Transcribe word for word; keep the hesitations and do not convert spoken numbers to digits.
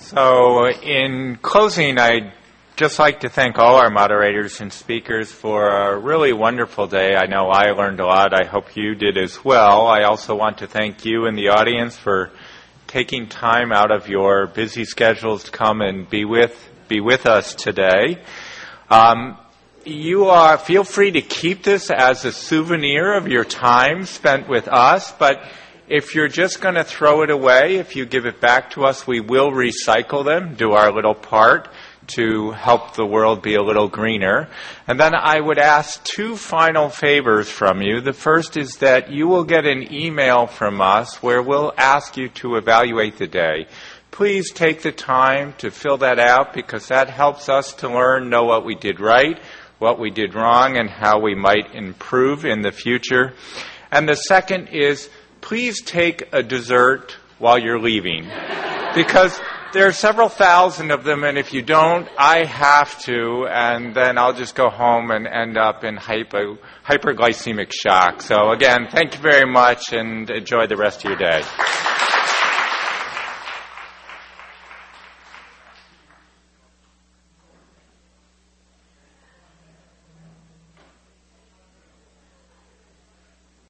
So in closing, I'd just like to thank all our moderators and speakers for a really wonderful day. I know I learned a lot. I hope you did as well. I also want to thank you in the audience for taking time out of your busy schedules to come and be with be with us today. Um, you are feel free to keep this as a souvenir of your time spent with us, but if you're just going to throw it away, if you give it back to us, we will recycle them, do our little part to help the world be a little greener. And then I would ask two final favors from you. The first is that you will get an email from us where we'll ask you to evaluate the day. Please take the time to fill that out because that helps us to learn, know what we did right, what we did wrong, and how we might improve in the future. And the second is, please take a dessert while you're leaving, because there are several thousand of them, and if you don't, I have to, and then I'll just go home and end up in hypo, hyperglycemic shock. So again, thank you very much, and enjoy the rest of your day.